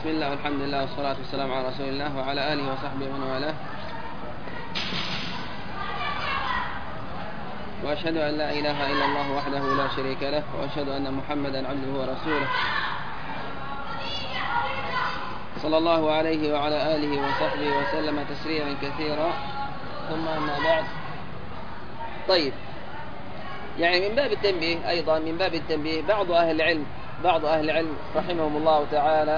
بسم الله والحمد لله والصلاة والسلام على رسول الله وعلى آله وصحبه ومن والاه. وأشهد أن لا إله إلا الله وحده لا شريك له، وأشهد أن محمدا عبده ورسوله صلى الله عليه وعلى آله وصحبه وسلم تسليما كثيرا، ثم أما بعد. طيب، يعني من باب التنبيه أيضا، من باب التنبيه، بعض أهل العلم رحمهم الله تعالى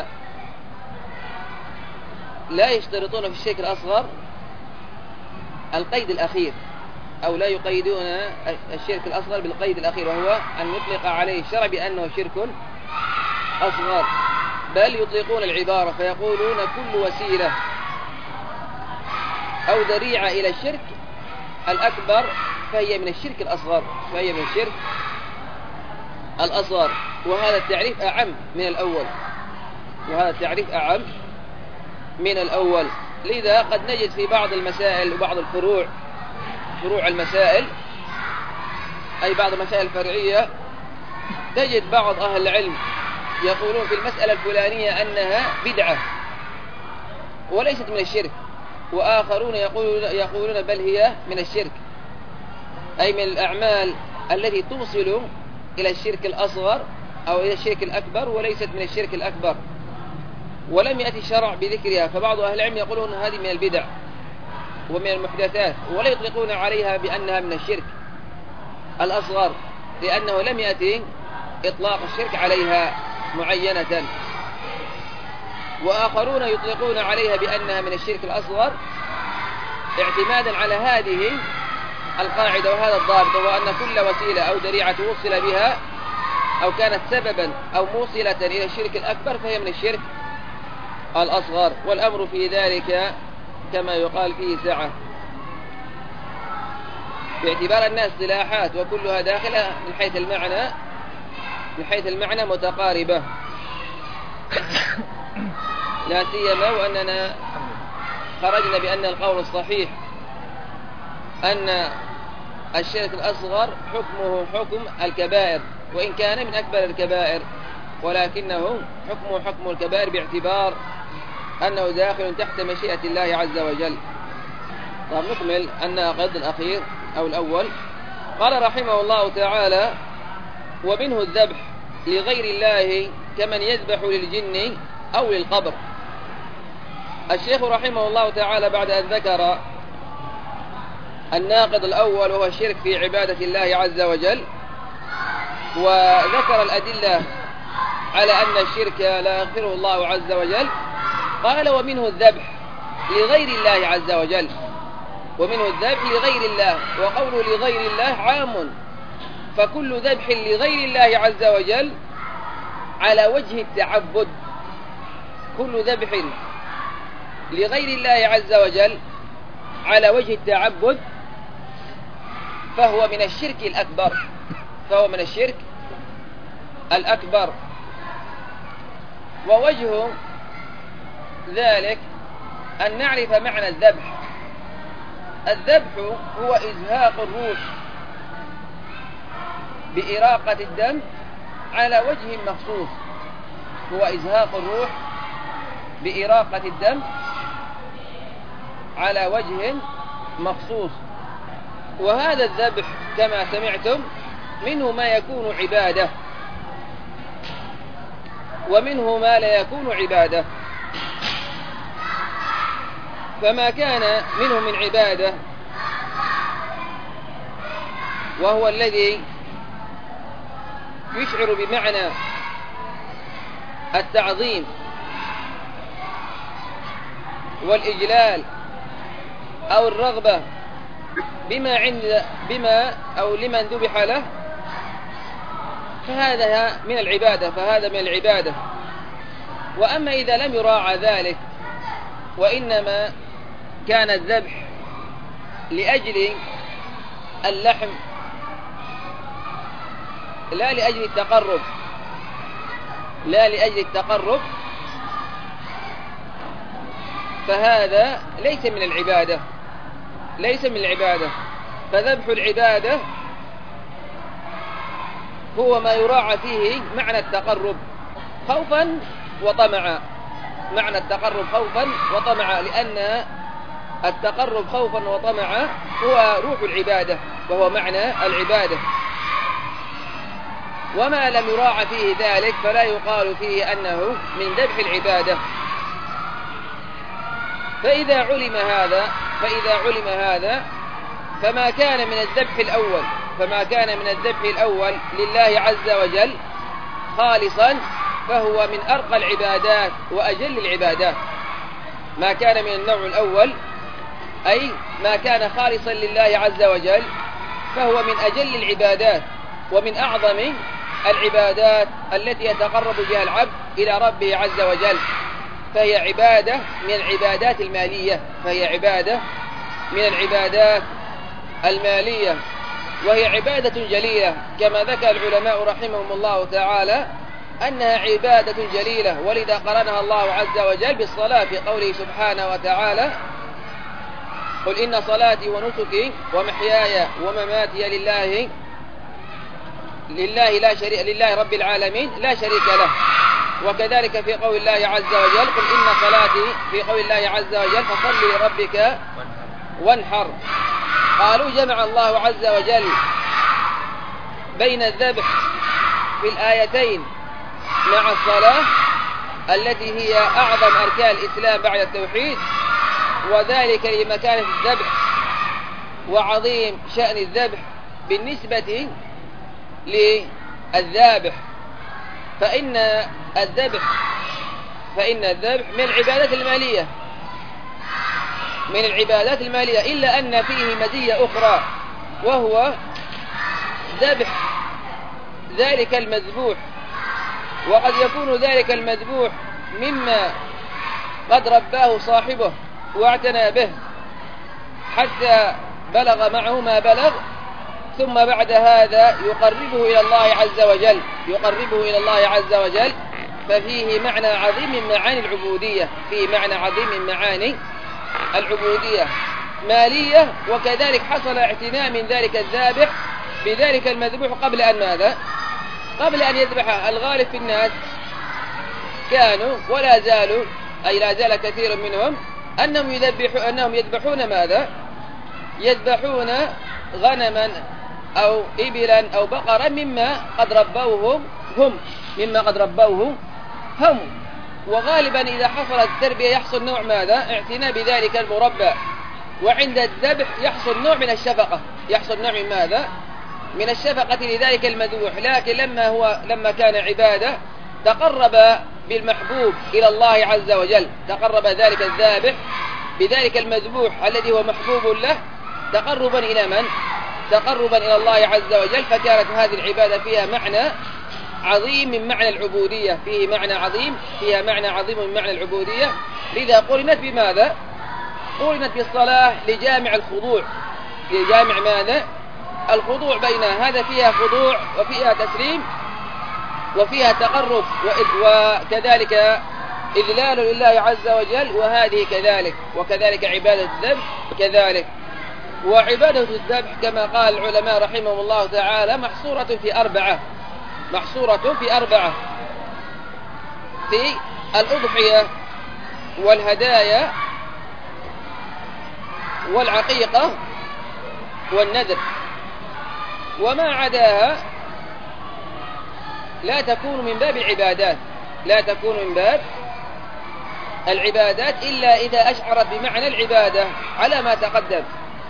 لا يشترطون في الشرك الأصغر القيد الأخير، أو لا يقيدون الشرك الأصغر بالقيد الأخير، وهو أن يطلق عليه الشرع بأنه شرك أصغر، بل يطلقون العبارة فيقولون كل وسيلة أو ذريعة إلى الشرك الأكبر فهي من الشرك الأصغر، وهذا التعريف أعم من الأول. لذا قد نجد في بعض المسائل وبعض فروع المسائل، أي بعض المسائل الفرعية، تجد بعض أهل العلم يقولون في المسألة الفلانية أنها بدعة وليست من الشرك، وآخرون يقولون بل هي من الشرك، أي من الأعمال التي توصل إلى الشرك الأصغر أو إلى الشرك الأكبر، وليست من الشرك الأكبر، ولم يأتي الشرع بذكرها. فبعض أهل العلم يقولون هذه من البدع ومن المحدثات، ولا يطلقون عليها بأنها من الشرك الأصغر، لأنه لم يأتي إطلاق الشرك عليها معينة. وآخرون يطلقون عليها بأنها من الشرك الأصغر اعتمادا على هذه القاعدة وهذا الضابط، وهو أن كل وسيلة أو ذريعة توصل بها أو كانت سببا أو موصلة إلى الشرك الأكبر فهي من الشرك الأصغر، والأمر في ذلك كما يقال فيه سعة، باعتبار أنها اصطلاحات وكلها داخلة من حيث المعنى متقاربة، لا سيما وأننا خرجنا بأن القول الصحيح أن الشرك الأصغر حكمه حكم الكبائر، وإن كان من أكبر الكبائر، ولكنه حكمه حكم الكبائر باعتبار أنه داخل تحت مشيئة الله عز وجل. طب نكمل الناقض الأخير أو الأول. قال رحمه الله تعالى: ومنه الذبح لغير الله كمن يذبح للجن أو للقبر. الشيخ رحمه الله تعالى بعد أن ذكر الناقض الأول وهو الشرك في عبادة الله عز وجل، وذكر الأدلة على أن الشرك لا يغفره الله عز وجل، قال: ومنه الذبح لغير الله عز وجل. ومنه الذبح لغير الله، وقوله لغير الله عام، فكل ذبح لغير الله عز وجل على وجه التعبد، كل ذبح لغير الله عز وجل على وجه التعبد فهو من الشرك الأكبر. ووجه ذلك أن نعرف معنى الذبح. الذبح هو إزهاق الروح بإراقة الدم على وجه مخصوص، وهذا الذبح كما سمعتم منه ما يكون عبادة ومنه ما لا يكون عبادة. فما كان منه من عبادة وهو الذي يشعر بمعنى التعظيم والإجلال أو الرغبة بما أو لمن ذبح له، فهذا من العبادة. وأما إذا لم يراعى ذلك، وإنما كان الذبح لأجل اللحم لا لأجل التقرب، فهذا ليس من العبادة. فذبح العبادة هو ما يراعى فيه معنى التقرب خوفا وطمعا، معنى التقرب خوفا وطمعا، لأن التقرب خوفا وطمعا هو روح العبادة وهو معنى العبادة، وما لم يراعى فيه ذلك فلا يقال فيه أنه من ذبح العبادة. فإذا علم هذا فما كان من الذبح الأول لله عز وجل خالصا فهو من أرقى العبادات وأجل العبادات. ما كان من النوع الأول أي ما كان خالصا لله عز وجل فهو من أجل العبادات ومن أعظم العبادات التي يتقرب بها العبد إلى ربه عز وجل، فهي عبادة من العبادات المالية، وهي عبادة جليلة كما ذكر العلماء رحمهم الله تعالى أنها عبادة جليلة، ولذا قرنها الله عز وجل بالصلاة في قوله سبحانه وتعالى: قل إن صلاتي ونسكي ومحياي ومماتي لله رب العالمين لا شريك له. وكذلك في قول الله عز وجل: قل إن صلاتي، في قول الله عز وجل: فصل لربك وانحر. قالوا جمع الله عز وجل بين الذبح في الآيتين مع الصلاة التي هي أعظم أركان الإسلام بعد التوحيد، وذلك لمكانة الذبح وعظيم شأن الذبح بالنسبة للذابح، فإن الذبح من العبادات المالية، إلا أن فيه مزية أخرى وهو ذبح ذلك المذبوح، وقد يكون ذلك المذبوح مما قد رباه صاحبه واعتنى به حتى بلغ معه ما بلغ، ثم بعد هذا يقربه إلى الله عز وجل، ففيه معنى عظيم من معاني العبودية، مالية، وكذلك حصل اعتناء من ذلك الذابح بذلك المذبوح قبل أن يذبحه. الغالب في الناس كانوا ولا زالوا، أي لا زال كثير منهم أنهم يذبحون ماذا؟ يذبحون غنما أو إبلا أو بقرا مما قد ربوه هم. وغالبا إذا حصلت التربية يحصل نوع ماذا؟ اعتناء بذلك المربى، وعند الذبح يحصل نوع من الشفقة، من ماذا؟ من الشفقة لذلك المذبوح. لكن لما كان عبادة تقرب بالمحبوب إلى الله عز وجل، تقرب ذلك الذابح بذلك المذبوح الذي هو محبوب له تقربا إلى من؟ تقربا إلى الله عز وجل، فكانت هذه العبادة فيها معنى عظيم من معنى العبودية، فيها معنى عظيم من معنى العبودية. لذا قرنت بماذا؟ قرنت بالصلاة لجامع الخضوع، ماذا؟ الخضوع بينها، هذا فيها خضوع وفيها تسليم وفيها تقرب وكذلك إذلال لله عز وجل، وهذه كذلك، وكذلك عبادة الذبح كذلك. وعبادة الذبح كما قال العلماء رحمهم الله تعالى محصورة في أربعة: في الأضحية والهدايا والعقيقة والنذر، وما عداها لا تكون من باب العبادات إلا إذا أشعرت بمعنى العبادة على ما تقدم.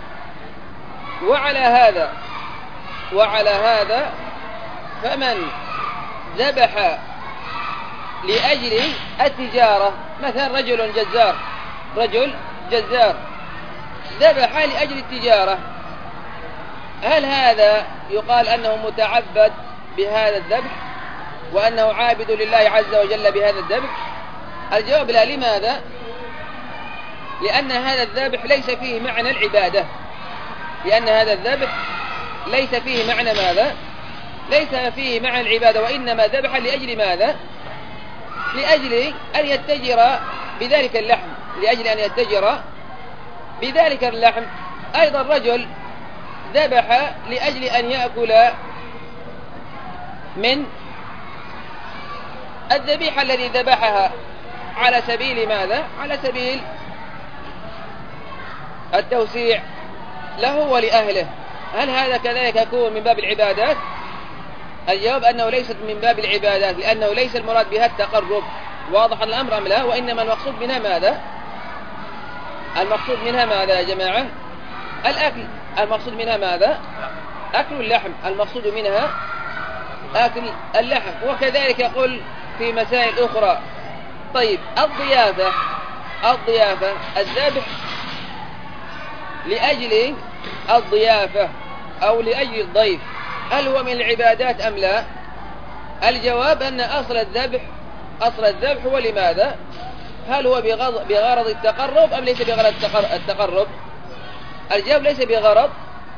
وعلى هذا فمن ذبح لأجل التجارة، مثلا رجل جزار ذبح لأجل التجارة، هل هذا يقال أنه متعبد بهذا الذبح وأنه عابد لله عز وجل بهذا الذبح؟ الجواب لا. لماذا؟ لأن هذا الذبح ليس فيه معنى العبادة، ليس فيه معنى ماذا؟ ليس فيه معنى العبادة، وإنما ذبح لأجل ماذا؟ لأجل أن يتجر بذلك اللحم. أيضا رجل ذبح لأجل أن يأكل من الذبيحة الذي ذبحها على سبيل ماذا؟ على سبيل التوسيع له ولأهله. هل هذا كذلك يكون من باب العبادات؟ الجواب أنه ليست من باب العبادات، لأنه ليس المراد بها التقرب. واضح الأمر أم لا؟ وإنما المقصود منها ماذا؟ المقصود منها ماذا يا جماعة؟ الأكل. المقصود منها ماذا؟ أكل اللحم. المقصود منها أكل اللحم. وكذلك يقول في مسائل أخرى. طيب الضيافة الذبح لأجل الضيافة أو لأجل الضيف، هل هو من العبادات أم لا؟ الجواب أن أصل الذبح هو لماذا؟ هل هو بغرض التقرب أم ليس بغرض التقرب؟ الجواب ليس بغرض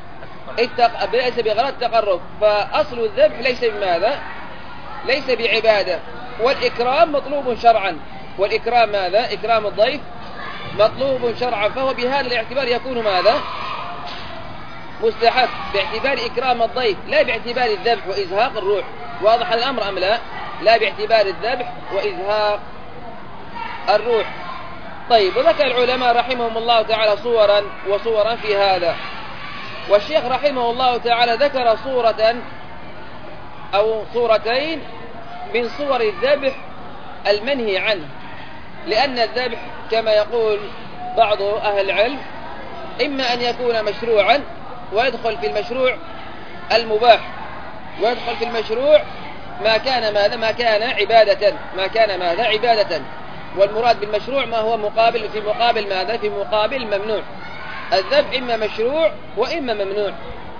التقرب. فأصل الذبح ليس بماذا؟ ليس بعبادة. والإكرام مطلوب شرعا. والإكرام ماذا؟ إكرام الضيف مطلوب شرعا، فهو بهذا الاعتبار يكون ماذا؟ مستحب، باعتبار إكرام الضيف، لا باعتبار الذبح وإزهاق الروح. واضح الأمر أم لا؟ لا باعتبار الذبح وإزهاق الروح. طيب، وذكر العلماء رحمهم الله تعالى صورا في هذا. والشيخ رحمه الله تعالى ذكر صورة أو صورتين من صور الذبح المنهي عنه، لأن الذبح كما يقول بعض أهل العلم إما أن يكون مشروعا ويدخل في المشروع المباح، ويدخل في المشروع ما كان عبادة. والمراد بالمشروع ما هو مقابل في مقابل ماذا؟ في مقابل ممنوع. الذبح إما مشروع وإما ممنوع.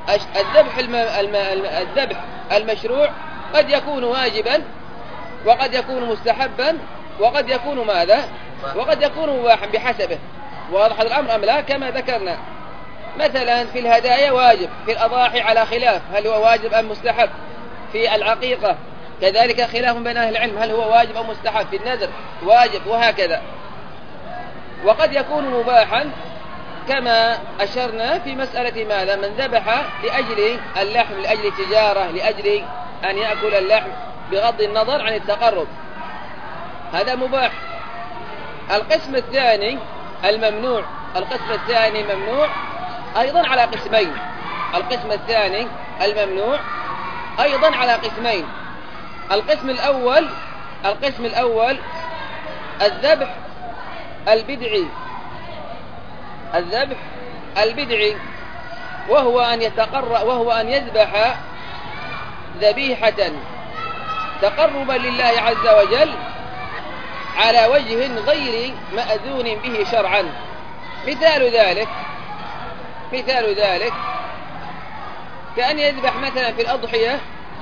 الذبح المشروع قد يكون واجبا، وقد يكون مستحبا، وقد يكون ماذا؟ وقد يكون مباحا بحسبه. واضح الأمر أم لا؟ كما ذكرنا مثلا في الهدايا واجب، في الأضاحي على خلاف هل هو واجب أم مستحب، في العقيقة كذلك خلاف بين أهل العلم هل هو واجب أو مستحب، في النذر واجب، وهكذا. وقد يكون مباحا كما أشرنا في مسألة ماذا؟ من ذبح لأجل اللحم، لأجل التجارة، لأجل أن يأكل اللحم بغض النظر عن التقرب، هذا مباح. القسم الثاني الممنوع. القسم الثاني ممنوع أيضا على قسمين. القسم الثاني الممنوع أيضا على قسمين. القسم الأول الذبح البدعي، وهو أن يذبح ذبيحة تقربا لله عز وجل على وجه غير مأذون به شرعا. مثال ذلك كأن يذبح مثلا في الأضحية،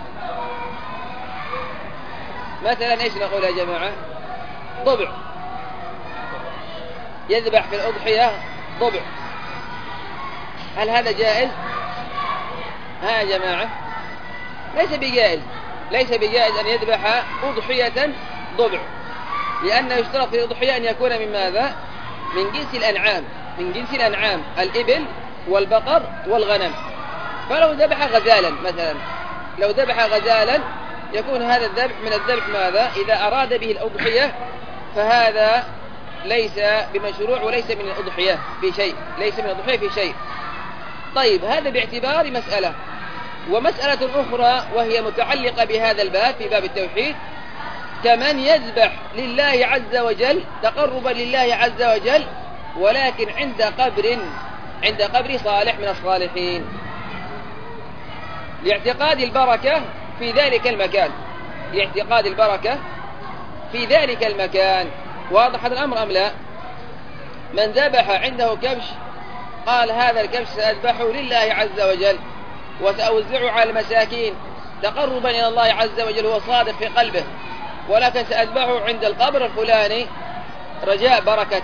مثلا ايش نقول يا جماعة؟ ضبع. يذبح في الأضحية ضبع، هل هذا جائز؟ ها يا جماعة، ليس بجائز أن يذبح أضحية ضبع، لأنه يشترط في الأضحية أن يكون من ماذا؟ من جنس الأنعام، الإبل والبقر والغنم. فلو ذبح غزالا مثلا، يكون هذا الذبح من الذبح ماذا؟ إذا أراد به الأضحية، فهذا ليس بمشروع وليس من الأضحية في شيء. طيب، هذا باعتبار مسألة. ومسألة أخرى وهي متعلقة بهذا الباب في باب التوحيد، كمن يذبح لله عز وجل تقربا لله عز وجل، ولكن عند قبر صالح من الصالحين، لاعتقاد البركة في ذلك المكان. واضح هذا الأمر أم لا؟ من ذبح عنده كبش قال هذا الكبش سأذبحه لله عز وجل وسأوزعه على المساكين تقربا إلى الله عز وجل، هو صادق في قلبه، ولكن سأذبحه عند القبر الفلاني رجاء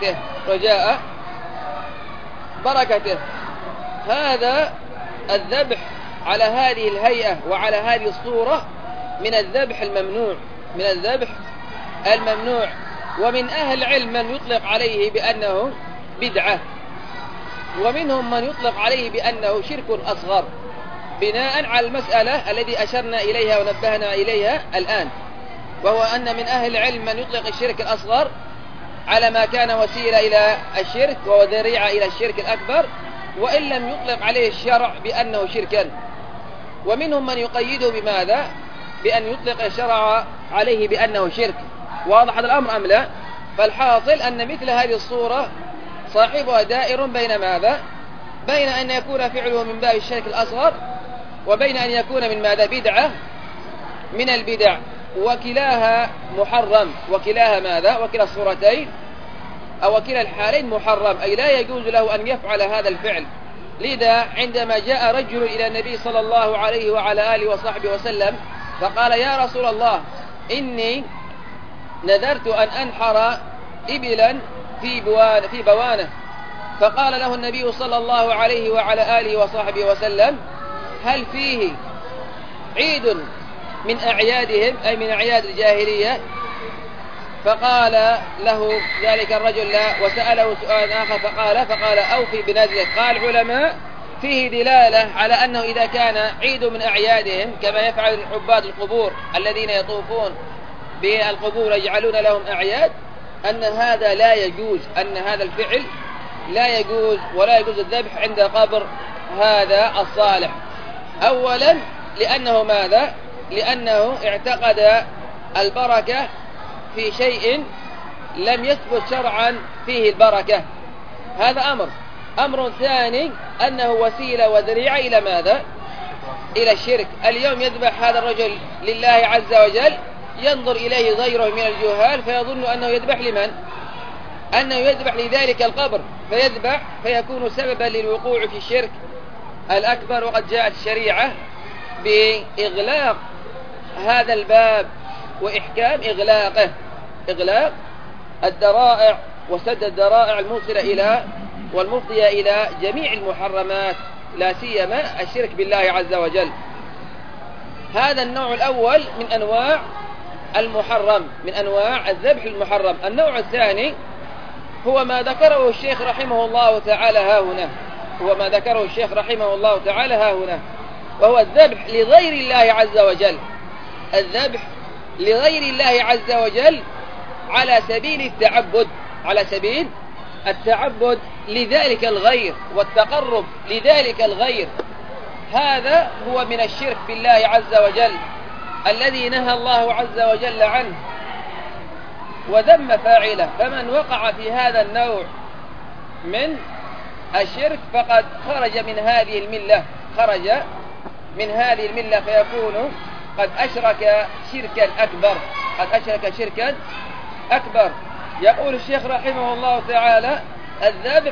بركته. هذا الذبح على هذه الهيئة وعلى هذه الصورة من الذبح الممنوع. ومن أهل العلم من يطلق عليه بأنه بدعة، ومنهم من يطلق عليه بأنه شرك أصغر، بناء على المسألة التي أشرنا إليها ونبهنا إليها الآن، وهو أن من أهل العلم من يطلق الشرك الأصغر على ما كان وسيلة إلى الشرك وذريعة إلى الشرك الأكبر، وإن لم يطلق عليه الشرع بأنه شركا. ومنهم من يقيده بماذا؟ بأن يطلق الشرع عليه بأنه شرك. واضح هذا الأمر أم لا؟ فالحاصل أن مثل هذه الصورة صاحبها دائر بين ماذا؟ بين أن يكون فعله من باب الشرك الأصغر، وبين أن يكون من ماذا؟ بدعة من البدع، وكلاها محرم. وكلاها ماذا؟ وكلا الصورتين أو وكلا الحالين محرم، أي لا يجوز له أن يفعل هذا الفعل. لذا عندما جاء رجل إلى النبي صلى الله عليه وعلى آله وصحبه وسلم فقال: يا رسول الله، إني نذرت أن أنحر إبلا في بوانة. فقال له النبي صلى الله عليه وعلى آله وصحبه وسلم: هل فيه عيد من أعيادهم، أي من أعياد الجاهلية؟ فقال له ذلك الرجل: لا. وسأله سؤال آخر فقال: أوفي بنذرك. قال العلماء: فيه دلالة على أنه إذا كان عيد من أعيادهم كما يفعل عباد القبور الذين يطوفون بالقبور يجعلون لهم أعياد، أن هذا لا يجوز، أن هذا الفعل لا يجوز، ولا يجوز الذبح عند قبر هذا الصالح. أولا لأنه ماذا؟ لأنه اعتقد البركة في شيء لم يثبت شرعا فيه البركة، هذا أمر ثاني أنه وسيلة وذريعة إلى ماذا؟ إلى الشرك. اليوم يذبح هذا الرجل لله عز وجل، ينظر إليه غيره من الجهال فيظن أنه يذبح لمن؟ أنه يذبح لذلك القبر، فيذبح فيكون سببا للوقوع في الشرك الأكبر. وقد جاءت الشريعة بإغلاق هذا الباب وإحكام إغلاق الذرائع وسد الذرائع الموصلة إلى والمفضية إلى جميع المحرمات، لا سيما الشرك بالله عز وجل. هذا النوع الأول من أنواع المحرم، من أنواع الذبح المحرم. النوع الثاني هو ما ذكره الشيخ رحمه الله تعالى ها هنا، وهو الذبح لغير الله عز وجل. الذبح لغير الله عز وجل على سبيل التعبد لذلك الغير والتقرب لذلك الغير. هذا هو من الشرك بالله عز وجل الذي نهى الله عز وجل عنه وذم فاعله. فمن وقع في هذا النوع من الشرك فقد خرج من هذه الملة فيكون قد أشرك شركا أكبر. يقول الشيخ رحمه الله تعالى: الذبح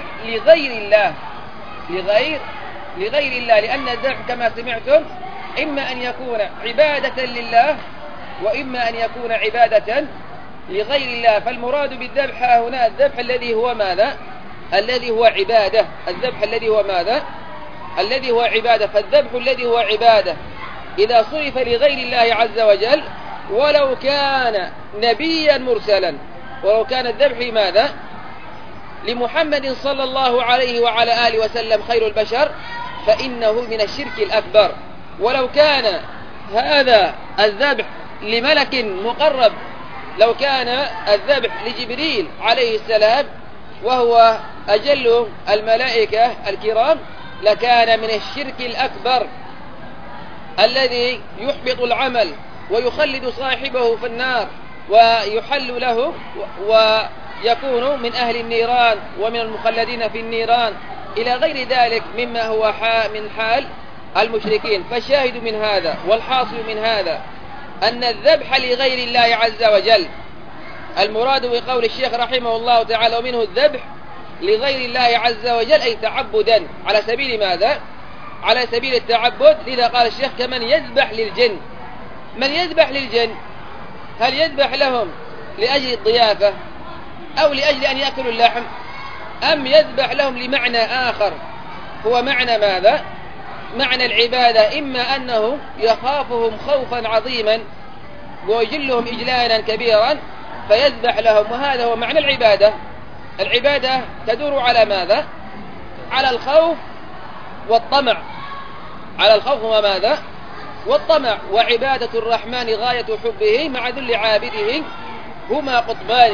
لغير الله، لأن الذبح كما سمعتم إما أن يكون عبادة لله وإما أن يكون عبادة لغير الله. فالمراد بالذبح هنا الذبح الذي هو ماذا؟ الذي هو عبادة. الذبح الذي هو ماذا؟ الذي هو عبادة. فالذبح الذي هو عبادة إذا صرف لغير الله عز وجل ولو كان نبيا مرسلا، ولو كان الذبح لماذا؟ لمحمد صلى الله عليه وعلى آله وسلم خير البشر، فإنه من الشرك الأكبر. ولو كان هذا الذبح لملك مقرب، لو كان الذبح لجبريل عليه السلام وهو أجل الملائكة الكرام، لكان من الشرك الأكبر الذي يحبط العمل ويخلد صاحبه في النار ويحل له ويكون من أهل النيران ومن المخلدين في النيران إلى غير ذلك مما هو من حال المشركين. فالشاهد من هذا والحاصل من هذا أن الذبح لغير الله عز وجل المراد بقول الشيخ رحمه الله تعالى: ومنه الذبح لغير الله عز وجل، أي تعبدا على سبيل ماذا؟ على سبيل التعبد. لذا قال الشيخ: كمن يذبح للجن. من يذبح للجن هل يذبح لهم لأجل الضيافة أو لأجل أن يأكلوا اللحم، أم يذبح لهم لمعنى آخر هو معنى ماذا؟ معنى العبادة. إما أنه يخافهم خوفا عظيما ويجلهم إجلالا كبيرا فيذبح لهم، وهذا هو معنى العبادة. العبادة تدور على ماذا؟ على الخوف والطمع. على الخوف وماذا؟ والطمع. وعبادة الرحمن غاية حبه مع ذل عابده هما قطبان.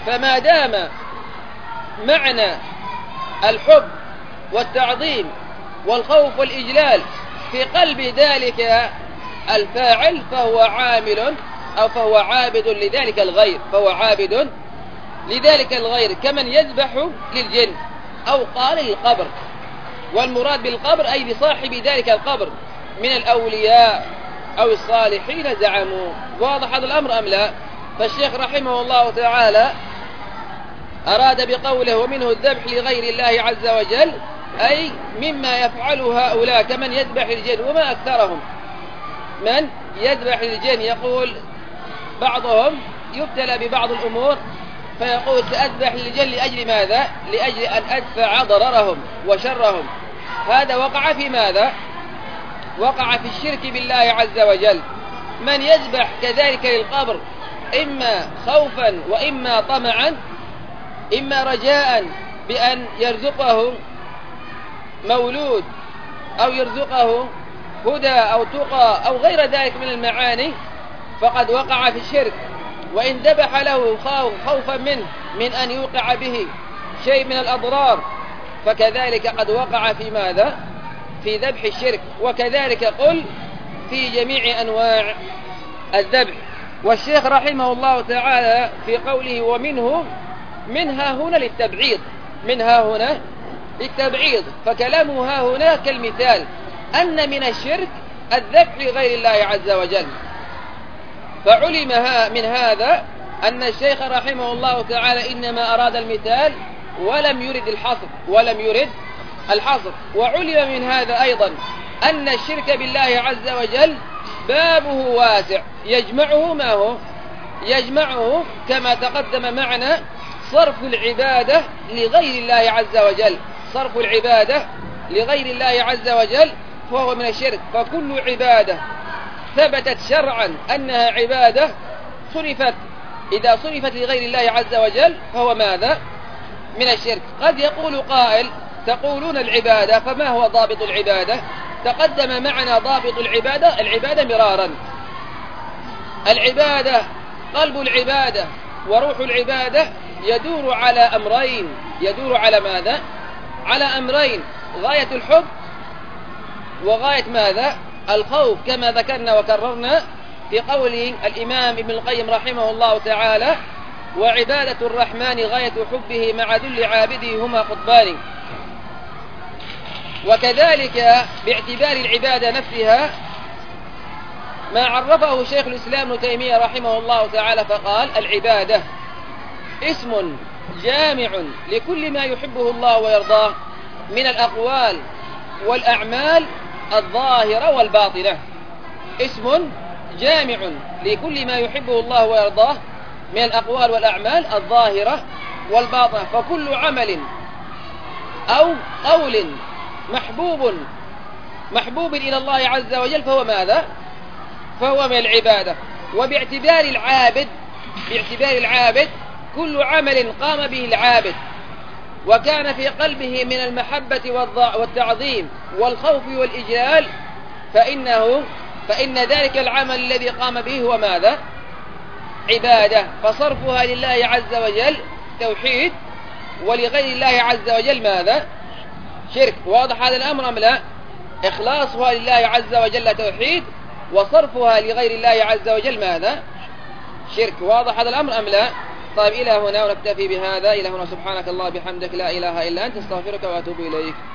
فما دام معنى الحب والتعظيم والخوف والإجلال في قلب ذلك الفاعل فهو عامل أو فهو عابد لذلك الغير، فهو عابد لذلك الغير، كمن يذبح للجن أو قال للقبر، والمراد بالقبر أي لصاحب ذلك القبر من الأولياء أو الصالحين زعموا. واضح هذا الأمر أم لا؟ فالشيخ رحمه الله تعالى أراد بقوله ومنه الذبح لغير الله عز وجل أي مما يفعله هؤلاء كمن يذبح الجن، وما أكثرهم من يذبح الجن. يقول بعضهم يبتلى ببعض الأمور فيقول سأذبح للجن لأجل ماذا؟ لأجل أن أدفع ضررهم وشرهم. هذا وقع في ماذا؟ وقع في الشرك بالله عز وجل. من يذبح كذلك للقبر إما خوفا وإما طمعا، إما رجاء بأن يرزقه مولود أو يرزقه هدى أو تقى أو غير ذلك من المعاني، فقد وقع في الشرك. وإن ذبح له خوفا منه من أن يوقع به شيء من الأضرار فكذلك قد وقع في ماذا؟ في ذبح الشرك. وكذلك قل في جميع أنواع الذبح. والشيخ رحمه الله تعالى في قوله ومنه، منها هنا للتبعيض، منها هنا للتبعيض، فكلامه ها هنا كالمثال أن من الشرك الذبح لغير الله عز وجل. فعلم من هذا أن الشيخ رحمه الله تعالى إنما أراد المثال ولم يرد الحصر. وعلم من هذا أيضا أن الشرك بالله عز وجل بابه واسع، يجمعه ما هو؟ يجمعه كما تقدم معنا صرف العبادة لغير الله عز وجل. صرف العبادة لغير الله عز وجل فهو من الشرك. فكل عبادة ثبتت شرعا أنها عبادة إذا صرفت لغير الله عز وجل فهو ماذا؟ من الشرك. قد يقول قائل تقولون العبادة، فما هو ضابط العبادة؟ تقدم معنا ضابط العبادة مرارا. العبادة قلب العبادة وروح العبادة يدور على أمرين. يدور على ماذا؟ على أمرين: غاية الحب وغاية ماذا؟ الخوف، كما ذكرنا وكررنا في قول الإمام ابن القيم رحمه الله تعالى وعبادة الرحمن غاية حبه مع ذل عابده هما قطبان. وكذلك باعتبار العبادة نفسها ما عرفه شيخ الإسلام ابن تيمية رحمه الله تعالى فقال العبادة اسم جامع لكل ما يحبه الله ويرضاه من الأقوال والأعمال الظاهرة والباطنة. اسم جامع لكل ما يحبه الله ويرضاه من الأقوال والأعمال الظاهرة والباطنة. فكل عمل أو قول محبوب إلى الله عز وجل فهو ماذا؟ فهو من العبادة. وباعتبار العابد كل عمل قام به العابد وكان في قلبه من المحبة والتعظيم والخوف والإجلال فإن ذلك العمل الذي قام به هو ماذا؟ عبادة. فصرفها لله عز وجل توحيد، ولغير الله عز وجل ماذا؟ شرك. واضح هذا الأمر أم لا؟ إخلاصها لله عز وجل توحيد، وصرفها لغير الله عز وجل ماذا؟ شرك. واضح هذا الأمر أم لا؟ طيب إلى هنا ونكتفي بهذا. إلى هنا سبحانك الله بحمدك لا إله إلا أنت استغفرك وأتوب إليك.